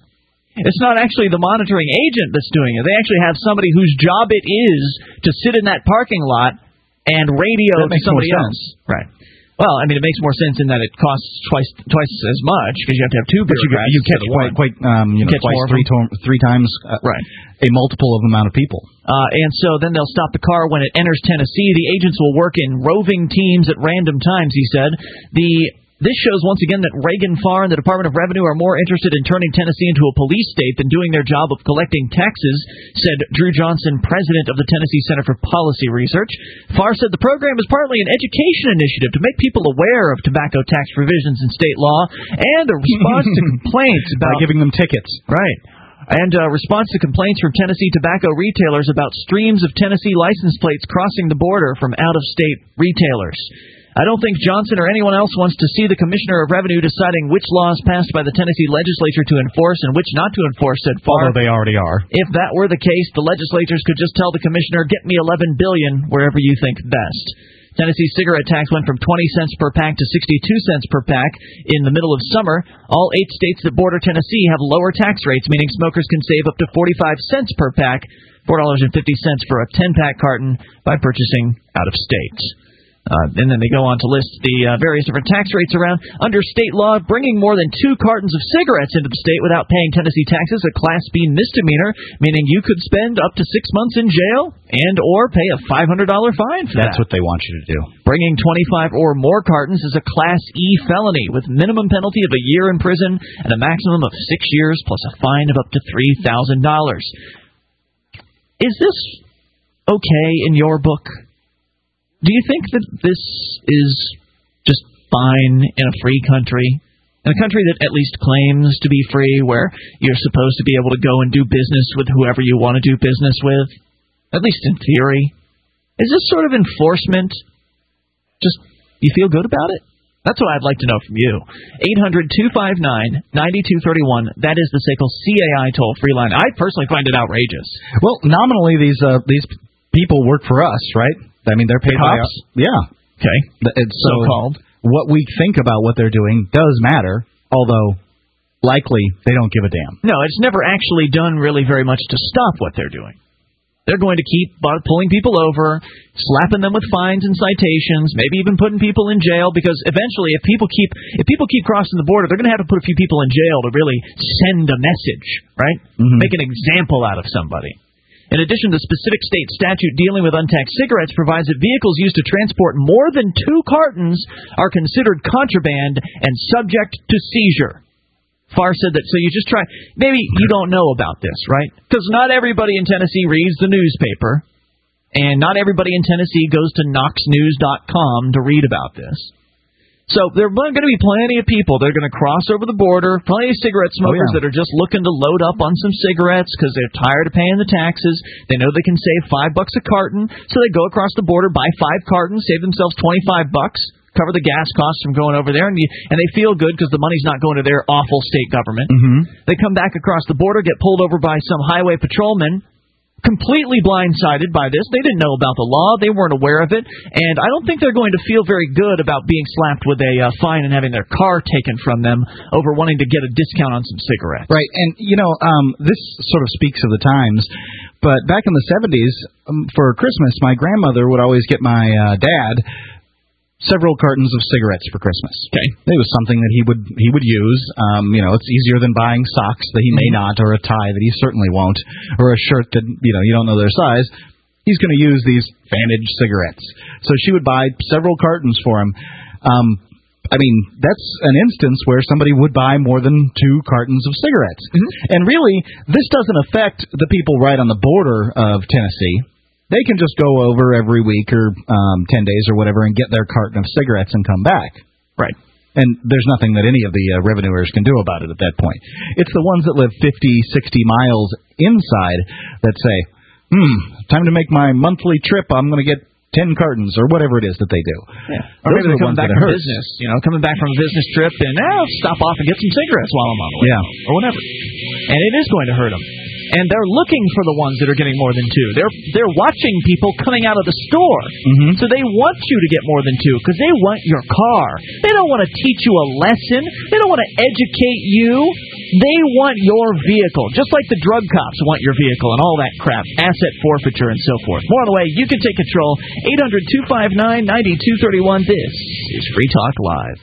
It's not actually the monitoring agent that's doing it. They actually have somebody whose job it is to sit in that parking lot and radio to somebody else. Right. Well, I mean, it makes more sense in that it costs twice twice as much because you have to have two bureaucrats. You, you catch quite, quite um, you know, catch twice, three, to, three times uh, right. a multiple of the amount of people. Uh, and so then they'll stop the car when it enters Tennessee. The agents will work in roving teams at random times, he said. The This shows once again that Reagan Farr and the Department of Revenue are more interested in turning Tennessee into a police state than doing their job of collecting taxes, said Drew Johnson, president of the Tennessee Center for Policy Research. Farr said the program is partly an education initiative to make people aware of tobacco tax provisions in state law and a response to complaints about by giving them tickets. Right. And a response to complaints from Tennessee tobacco retailers about streams of Tennessee license plates crossing the border from out-of-state retailers. I don't think Johnson or anyone else wants to see the Commissioner of Revenue deciding which laws passed by the Tennessee legislature to enforce and which not to enforce, said Farr. Although they already are. If that were the case, the legislators could just tell the Commissioner, get me eleven billion dollars wherever you think best. Tennessee's cigarette tax went from twenty cents per pack to sixty-two cents per pack in the middle of summer. All eight states that border Tennessee have lower tax rates, meaning smokers can save up to forty-five cents per pack, four dollars and fifty cents for a ten-pack carton by purchasing out of state. Uh, and then they go on to list the uh, various different tax rates around. Under state law, bringing more than two cartons of cigarettes into the state without paying Tennessee taxes is a Class B misdemeanor, meaning you could spend up to six months in jail and or pay a five hundred dollars fine for That's that. what they want you to do. Bringing twenty-five or more cartons is a Class E felony with minimum penalty of a year in prison and a maximum of six years plus a fine of up to three thousand dollars. Is this okay in your book? Do you think that this is just fine in a free country? In a country that at least claims to be free, where you're supposed to be able to go and do business with whoever you want to do business with? At least in theory. Is this sort of enforcement just, you feel good about it? That's what I'd like to know from you. eight hundred two five nine nine two three one. That is the S A C L C A I toll-free line. I personally find it outrageous. Well, nominally, these uh, these people work for us, right? I mean, they're paid the by cops? our, yeah. Okay. It's so so-called. What we think about what they're doing does matter, although likely they don't give a damn. No, it's never actually done really very much to stop what they're doing. They're going to keep pulling people over, slapping them with fines and citations, maybe even putting people in jail, because eventually if people keep if people keep crossing the border, they're going to have to put a few people in jail to really send a message, right? Mm-hmm. Make an example out of somebody. In addition, the specific state statute dealing with untaxed cigarettes provides that vehicles used to transport more than two cartons are considered contraband and subject to seizure. Farr said that, so you just try, maybe you don't know about this, right? Because not everybody in Tennessee reads the newspaper, and not everybody in Tennessee goes to knox news dot com to read about this. So there are going to be plenty of people that are going to cross over the border, plenty of cigarette smokers oh, yeah. that are just looking to load up on some cigarettes because they're tired of paying the taxes. They know they can save five bucks a carton, so they go across the border, buy five cartons, save themselves twenty-five bucks, cover the gas costs from going over there, and, you, and they feel good because the money's not going to their awful state government. Mm-hmm. They come back across the border, get pulled over by some highway patrolman, completely blindsided by this. They didn't know about the law. They weren't aware of it. And I don't think they're going to feel very good about being slapped with a uh, fine and having their car taken from them over wanting to get a discount on some cigarettes. Right. And, you know, um, this sort of speaks of the times. But back in the seventies, um, for Christmas, my grandmother would always get my uh, dad several cartons of cigarettes for Christmas. Okay. It was something that he would he would use. Um, you know, it's easier than buying socks that he may not, or a tie that he certainly won't, or a shirt that, you know, you don't know their size. He's going to use these Vantage cigarettes. So she would buy several cartons for him. Um, I mean, that's an instance where somebody would buy more than two cartons of cigarettes. Mm-hmm. And really, this doesn't affect the people right on the border of Tennessee. They can just go over every week or um, ten days or whatever and get their carton of cigarettes and come back. Right. And there's nothing that any of the uh, revenuers can do about it at that point. It's the ones that live fifty, sixty miles inside that say, hmm, time to make my monthly trip. I'm going to get ten cartons or whatever it is that they do. Yeah. Or maybe they're coming back from business, you know, coming back from a business trip and, eh, I'll stop off and get some cigarettes while I'm on the way. Yeah. Or whatever. And it is going to hurt them. And they're looking for the ones that are getting more than two. They're they're watching people coming out of the store. Mm-hmm. So they want you to get more than two because they want your car. They don't want to teach you a lesson. They don't want to educate you. They want your vehicle, just like the drug cops want your vehicle and all that crap, asset forfeiture and so forth. More on the way. You can take control. eight hundred, two five nine, nine two three one. This is Free Talk Live.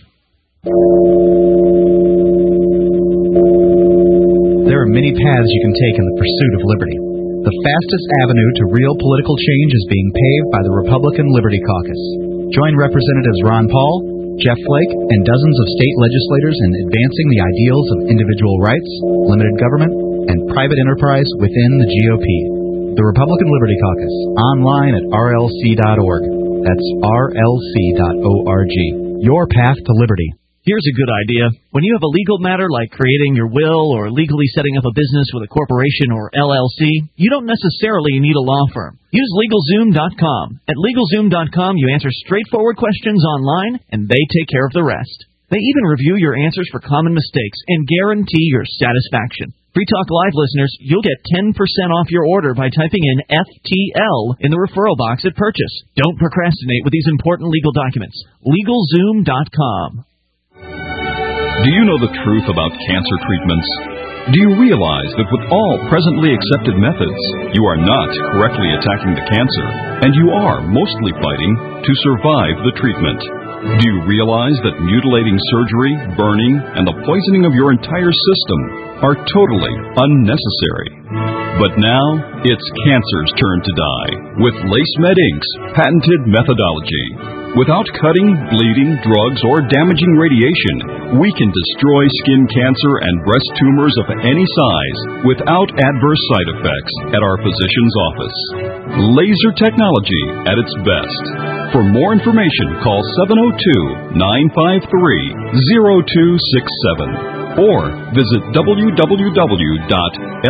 There are many paths you can take in the pursuit of liberty. The fastest avenue to real political change is being paved by the Republican Liberty Caucus. Join Representatives Ron Paul, Jeff Flake, and dozens of state legislators in advancing the ideals of individual rights, limited government, and private enterprise within the G O P. The Republican Liberty Caucus, online at R L C dot org. That's R L C dot org. Your path to liberty. Here's a good idea. When you have a legal matter like creating your will or legally setting up a business with a corporation or L L C, you don't necessarily need a law firm. Use LegalZoom dot com. At LegalZoom dot com, you answer straightforward questions online, and they take care of the rest. They even review your answers for common mistakes and guarantee your satisfaction. Free Talk Live listeners, you'll get ten percent off your order by typing in F T L in the referral box at purchase. Don't procrastinate with these important legal documents. LegalZoom dot com. Do you know the truth about cancer treatments? Do you realize that with all presently accepted methods, you are not correctly attacking the cancer, and you are mostly fighting to survive the treatment? Do you realize that mutilating surgery, burning, and the poisoning of your entire system are totally unnecessary? But now, it's cancer's turn to die with LaceMed Incorporated's patented methodology. Without cutting, bleeding, drugs, or damaging radiation, we can destroy skin cancer and breast tumors of any size without adverse side effects at our physician's office. Laser technology at its best. For more information, call seven oh two, nine five three, oh two six seven or visit w w w dot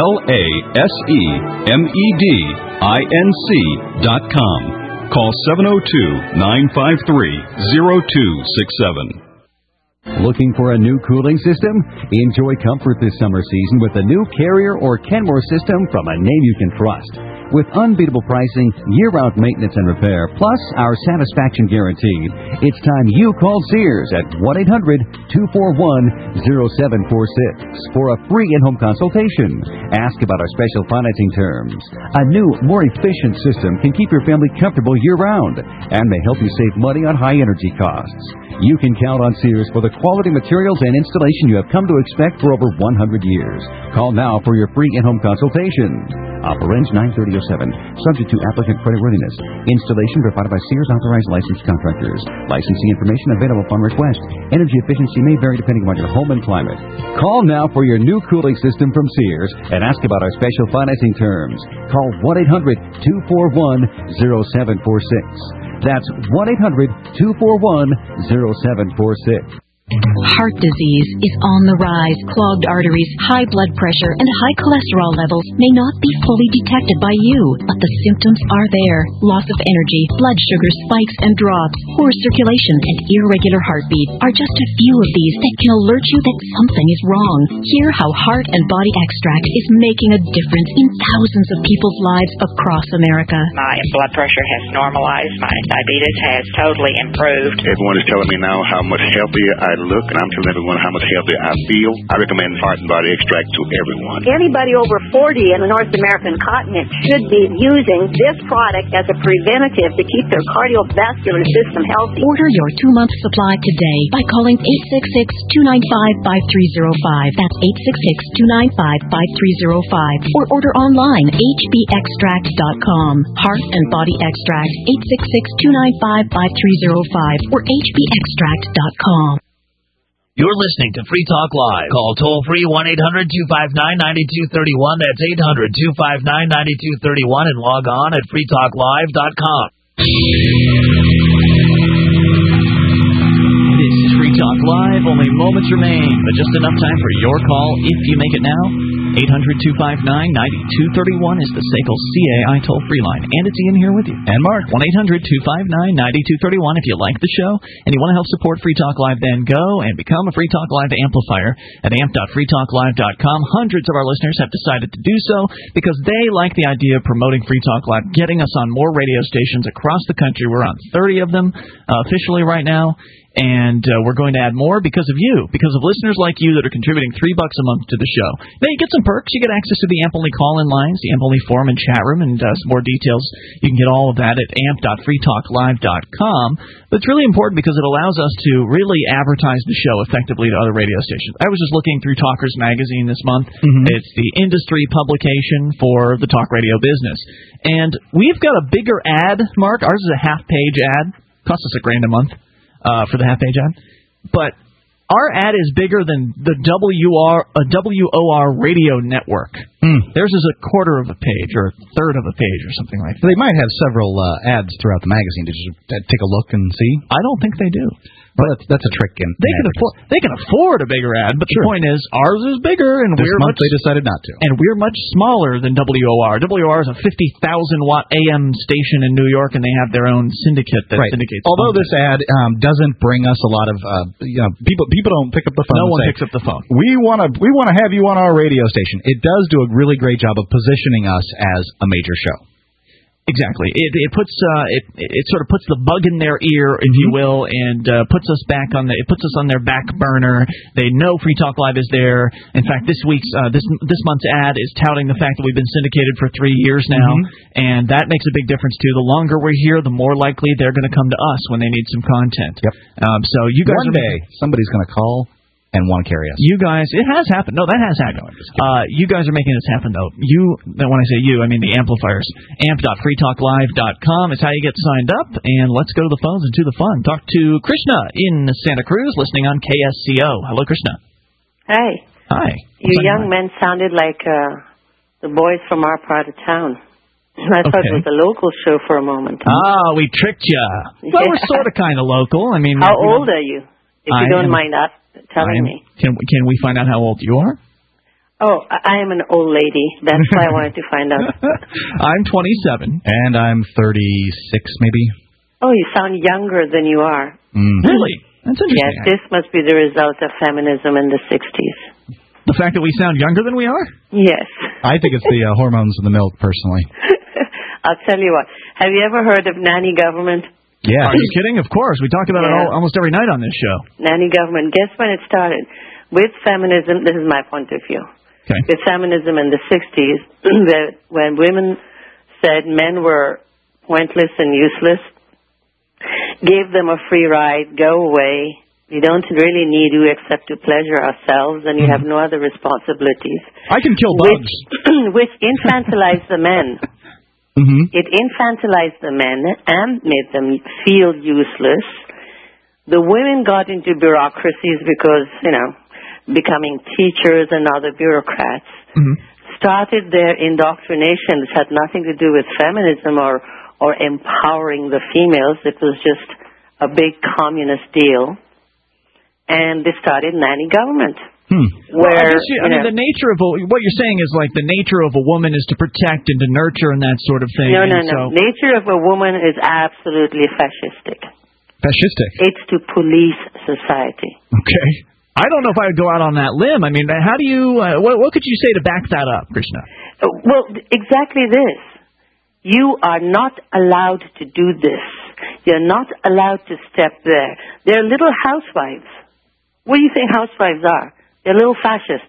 lasemedinc dot com. Call seven oh two, nine five three, oh two six seven. Looking for a new cooling system? Enjoy comfort this summer season with the new Carrier or Kenmore system from a name you can trust. With unbeatable pricing, year-round maintenance and repair, plus our satisfaction guaranteed, it's time you called Sears at one eight hundred two four one zero seven four six for a free in-home consultation. Ask about our special financing terms. A new, more efficient system can keep your family comfortable year-round and may help you save money on high energy costs. You can count on Sears for the quality materials and installation you have come to expect for over one hundred years. Call now for your free in-home consultation. Operange nine thirty oh seven. Subject to applicant creditworthiness. Installation provided by Sears authorized licensed contractors. Licensing information available upon request. Energy efficiency may vary depending on your home and climate. Call now for your new cooling system from Sears and ask about our special financing terms. Call one eight hundred two four one zero seven four six. That's one eight hundred two four one zero seven four six. Heart disease is on the rise. Clogged arteries, high blood pressure, and high cholesterol levels may not be fully detected by you, but the symptoms are there. Loss of energy, blood sugar spikes and drops, poor circulation, and irregular heartbeat are just a few of these that can alert you that something is wrong. Hear how Heart and Body Extract is making a difference in thousands of people's lives across America. My blood pressure has normalized. My diabetes has totally improved. Everyone is telling me now how much healthier I look, and I'm telling everyone how much healthier I feel. I recommend Heart and Body Extract to everyone. Anybody over forty in the North American continent should be using this product as a preventative to keep their cardiovascular system healthy. Order your two-month supply today by calling eight six six, two nine five, five three zero five. That's eight six six, two nine five, five three zero five. Or order online, h b extract dot com. Heart and Body Extract, eight six six, two nine five, five three zero five or h b extract dot com. You're listening to Free Talk Live. Call toll-free one eight hundred two five nine nine two three one. That's eight hundred two five nine nine two three one and log on at free talk live dot com. This is Free Talk Live. Only moments remain, but just enough time for your call if you make it now. eight hundred two five nine nine two three one is the S A C L C A I toll-free line. And it's Ian here with you. And Mark. one eight hundred two five nine nine two three one. If you like the show and you want to help support Free Talk Live, then go and become a Free Talk Live amplifier at amp dot free talk live dot com. Hundreds of our listeners have decided to do so because they like the idea of promoting Free Talk Live, getting us on more radio stations across the country. We're on thirty of them uh, officially right now. And uh, we're going to add more because of you, because of listeners like you that are contributing three bucks a month to the show. Now, you get some perks. You get access to the AMP-only call-in lines, the AMP-only forum and chat room, and uh, some more details. You can get all of that at amp dot free talk live dot com. But it's really important because it allows us to really advertise the show effectively to other radio stations. I was just looking through Talkers Magazine this month. Mm-hmm. It's the industry publication for the talk radio business. And we've got a bigger ad, Mark. Ours is a half-page ad. Costs us a grand a month. Uh, for the half-page ad. But our ad is bigger than the W R, uh, W O R radio network. Mm. Theirs is a quarter of a page or a third of a page or something like that. They might have several uh, ads throughout the magazine. Did you uh, take a look and see? I don't think they do. Well, that's, that's a trick. In they can afford they can afford a bigger ad, but sure. The point is ours is bigger, and this we're month much, they decided not to. And we're much smaller than W O R. W O R is a fifty thousand watt A M station in New York, and they have their own syndicate that right. syndicates. Although content. this ad um, doesn't bring us a lot of uh, you know people people don't pick up the phone. No and one say, picks up the phone. We want to we want to have you on our radio station. It does do a really great job of positioning us as a major show. Exactly. It it puts uh it it sort of puts the bug in their ear, if you will, and uh, puts us back on the it puts us on their back burner. They know Free Talk Live is there. In fact, this week's uh, this this month's ad is touting the fact that we've been syndicated for three years now, mm-hmm. and that makes a big difference too. The longer we're here, the more likely they're going to come to us when they need some content. Yep. Um, so you guys one are day somebody's going to call and want to carry us. You guys, it has happened. No, that has happened. Uh, you guys are making this happen, though. You, when I say you, I mean the amplifiers. amp dot free talk live dot com is how you get signed up. And let's go to the phones and to the fun. Talk to Krishna in Santa Cruz, listening on K S C O. Hello, Krishna. Hi. Hi. You young men sounded like uh, the boys from our part of town. I thought okay. it was a local show for a moment. Ah, we tricked you. Well, yeah. We're sort of kind of local. I mean, how old are you? If you I don't am, mind up telling am, me. Can can we find out how old you are? Oh, I am an old lady. That's why I wanted to find out. I'm twenty-seven. And I'm thirty-six, maybe. Oh, you sound younger than you are. Mm. Really? That's interesting. Yes, this must be the result of feminism in the sixties. The fact that we sound younger than we are? Yes. I think it's the uh, hormones in the milk, personally. I'll tell you what. Have you ever heard of nanny government? Yeah. Are you kidding? Of course. We talk about Yeah. it all, almost every night on this show. Nanny government. Guess when it started? With feminism, this is my point of view. Okay. With feminism in the sixties, that when women said men were pointless and useless, gave them a free ride, go away. We don't really need you except to pleasure ourselves, and you have no other responsibilities. I can kill bugs. Which, which infantilized the men. Mm-hmm. It infantilized the men and made them feel useless. The women got into bureaucracies because, you know, becoming teachers and other bureaucrats. Mm-hmm. Started their indoctrination, which had nothing to do with feminism or, or empowering the females. It was just a big communist deal. And they started nanny government. Hmm. Where, well, I, guess you, I you mean, know, the nature of a, what you're saying is like the nature of a woman is to protect and to nurture and that sort of thing. No, no, and no. so, Nature of a woman is absolutely fascistic. Fascistic. It's to police society. Okay. I don't know if I would go out on that limb. I mean, how do you? Uh, what, what could you say to back that up, Krishna? Uh, Well, exactly this. You are not allowed to do this. You're not allowed to step there. They're little housewives. What do you think housewives are? They're little fascists.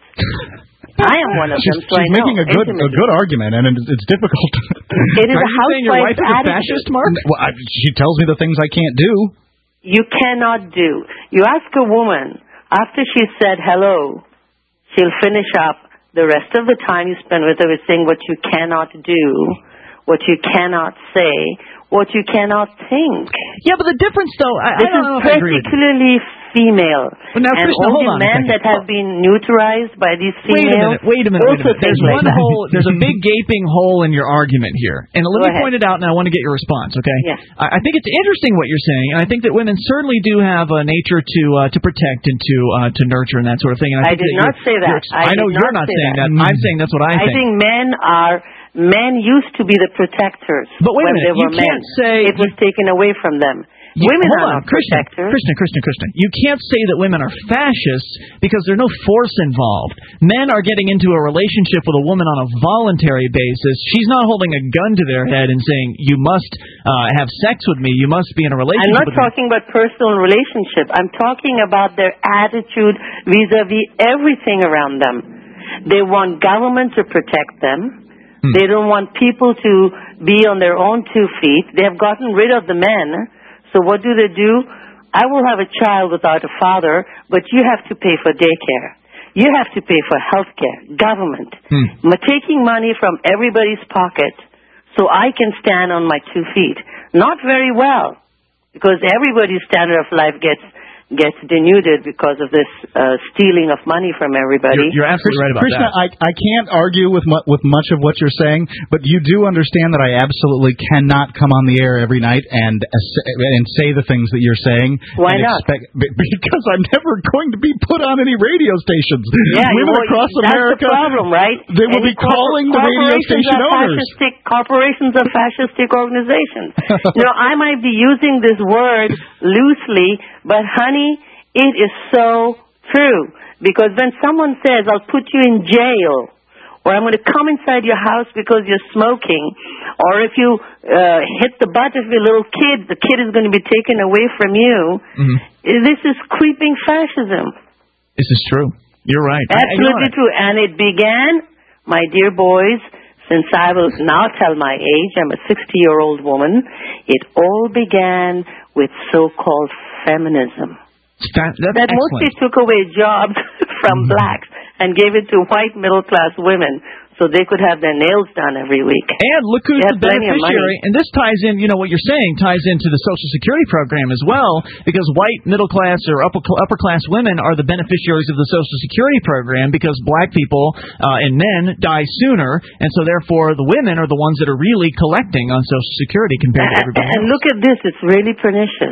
I am one of them, she's, so I she's know. making a good, a good argument, and it's, it's difficult. It is Are a you saying your wife housewife's is a attitude. fascist, Mark? Well, I, she tells me the things I can't do. You cannot do. You ask a woman, after she said hello, she'll finish up the rest of the time you spend with her with saying what you cannot do, what you cannot say, what you cannot think. Yeah, but the difference, though, I, this I don't know is if I agree with you. particularly female. Well, now, and Krishna, all hold the on a men second. that have been neutralized by these Wait a females minute, wait a minute, wait a also minute. There's think like one that. hole, there's a big gaping hole in your argument here. And let Go me ahead. point it out, and I want to get your response, okay? Yes. I, I think it's interesting what you're saying, and I think that women certainly do have a nature to uh, to protect and to uh, to nurture and that sort of thing. And I, I think did that not you're- say that. you're- I I know did you're not not say saying that. that. I'm saying that's what I, I think men are men used to be the protectors But wait a when minute, they were you can't men. say- it was taken away from them. You- Women hold are on, not Krishna, protectors. Krishna, Krishna, Krishna. You can't say that women are fascists because there's no force involved. Men are getting into a relationship with a woman on a voluntary basis. She's not holding a gun to their head and saying, you must uh, have sex with me, you must be in a I'm relationship not with me. talking about personal relationship. I'm talking about their attitude vis-a-vis everything around them. They want government to protect them. Hmm. They don't want people to be on their own two feet. They have gotten rid of the men. So what do they do? I will have a child without a father, but you have to pay for daycare. You have to pay for health care, government. Hmm. M- Taking money from everybody's pocket so I can stand on my two feet. Not very well, because everybody's standard of life gets gets denuded because of this uh, stealing of money from everybody. You're, you're absolutely right about Krishna, that. I, I can't argue with mu- with much of what you're saying, but you do understand that I absolutely cannot come on the air every night and uh, and say the things that you're saying. Why and not? Expect, because I'm never going to be put on any radio stations. Yeah, Women well, across that's America, the problem, right? they will Any be calling the radio corporations station are owners. Fascistic, corporations are fascistic organizations. You know, I might be using this word loosely, but honey, it is so true. Because when someone says, I'll put you in jail, or I'm going to come inside your house because you're smoking, or if you uh, hit the butt of your little kid, the kid is going to be taken away from you, Mm-hmm. this is creeping fascism. This is true. You're right. Absolutely true. And it began, my dear boys, since I will now tell my age, I'm a sixty-year-old woman, it all began with so-called feminism. That, that's that excellent. mostly took away jobs from Mm-hmm. blacks and gave it to white middle-class women so they could have their nails done every week. And look who's They had the plenty of beneficiary. money. And this ties in, you know, what you're saying ties into the Social Security program as well, because white middle class or upper upper class women are the beneficiaries of the Social Security program because black people uh, and men die sooner, and so therefore the women are the ones that are really collecting on Social Security compared to everybody And else. look at this, it's really pernicious.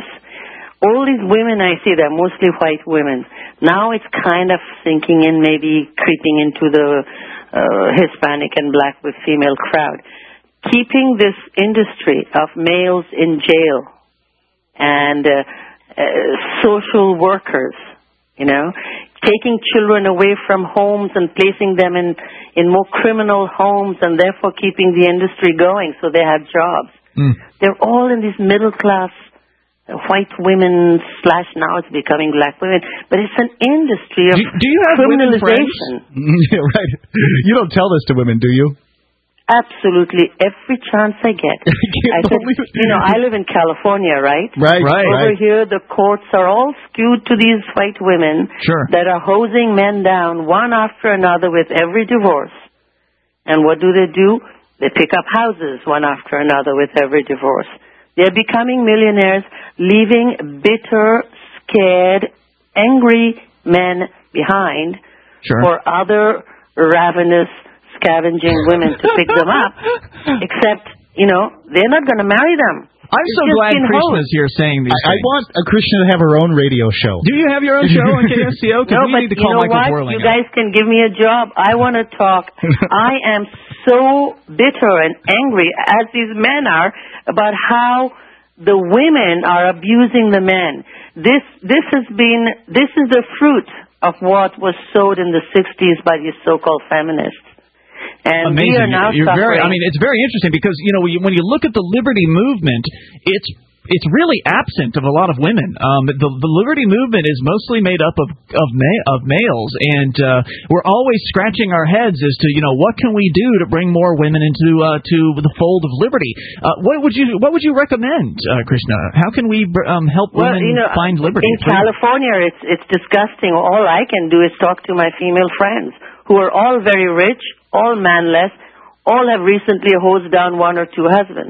All these women I see, they're mostly white women. Now it's kind of sinking in, maybe creeping into the uh, Hispanic and black with female crowd. Keeping this industry of males in jail and uh, uh, social workers, you know, taking children away from homes and placing them in, in more criminal homes and therefore keeping the industry going so they have jobs. Mm. They're all in these middle class uh, white women slash now it's becoming black women, but it's an industry of do, do you have women friends? criminalization. Yeah, right. You don't tell this to women, do you? Absolutely, every chance I get. I said, you know, I live in California, right? Right, right. Over right. here, the courts are all skewed to these white women sure. that are hosing men down one after another with every divorce. And what do they do? They pick up houses one after another with every divorce. They're becoming millionaires, leaving bitter, scared, angry men behind sure. for other ravenous, scavenging women to pick them up, except, you know, they're not going to marry them. I'm it's so glad Krishna's here saying these I, I things. want a Krishna to have her own radio show. Do you have your own show on K S C O? No, we but need to you call know Michael what? Whirling You guys can give me a job. I want to talk. I am so bitter and angry, as these men are, about how the women are abusing the men. This, this has been, this is the fruit of what was sowed in the sixties by these so-called feminists. And Amazing. we are now You're suffering. very, I mean, it's very interesting because, you know, when you, when you look at the liberty movement, it's it's really absent of a lot of women. Um, the, the liberty movement is mostly made up of of, ma- of males, and uh, we're always scratching our heads as to, you know, what can we do to bring more women into uh, to the fold of liberty. Uh, what would you what would you recommend, uh, Krishna? How can we um, help well, women you know, find liberty? In California, it's it's disgusting. All I can do is talk to my female friends who are all very rich, all manless, all have recently hosed down one or two husbands.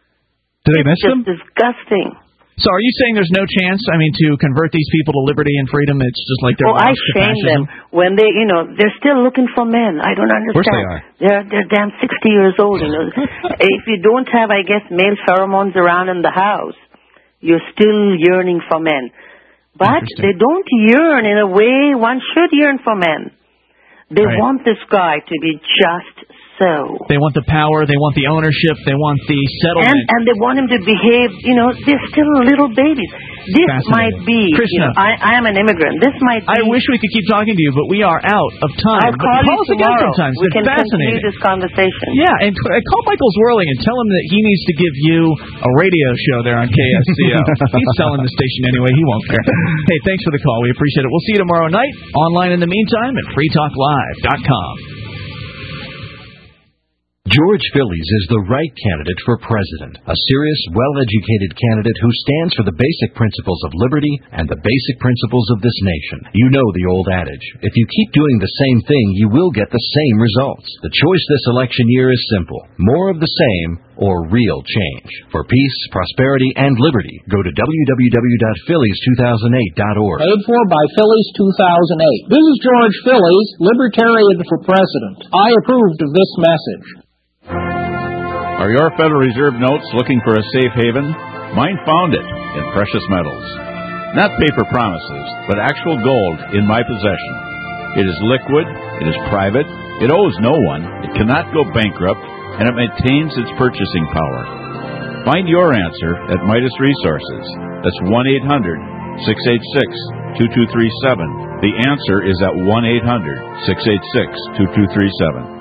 Do they miss it's them? Just disgusting. So are you saying there's no chance, I mean, to convert these people to liberty and freedom? It's just like they're Oh, I lost to shame fascism? them when they, you know, they're still looking for men. I don't understand. Of course they are. They're they're damn sixty years old. You know, if you don't have, I guess, male pheromones around in the house, you're still yearning for men. But they don't yearn in a way one should yearn for men. They Right. want this guy to be just so. They want the power, they want the ownership, they want the settlement. And and they want him to behave, you know, they're still little babies. This might be, you Krishna. know, I, I am an immigrant. This might be. I wish we could keep talking to you, but we are out of time. I'll But call you us again tomorrow. sometimes. We It's can fascinating. continue this conversation. Yeah, and uh, call Michael Zwirling and tell him that he needs to give you a radio show there on K S C O. He's selling the station anyway. He won't care. Hey, thanks for the call. We appreciate it. We'll see you tomorrow night. Online in the meantime at free talk live dot com. George Phillies is the right candidate for president. A serious, well-educated candidate who stands for the basic principles of liberty and the basic principles of this nation. You know the old adage, if you keep doing the same thing, you will get the same results. The choice this election year is simple. More of the same or real change. For peace, prosperity, and liberty, go to w w w dot phillies two thousand eight dot org. Paid for by Phillies two thousand eight. This is George Phillies, Libertarian for President. I approved of this message. Are your Federal Reserve notes looking for a safe haven? Mine found it in precious metals. Not paper promises, but actual gold in my possession. It is liquid, it is private, it owes no one, it cannot go bankrupt, and it maintains its purchasing power. Find your answer at Midas Resources. That's one eight hundred six eight six two two three seven. The answer is at one eight hundred six eight six two two three seven.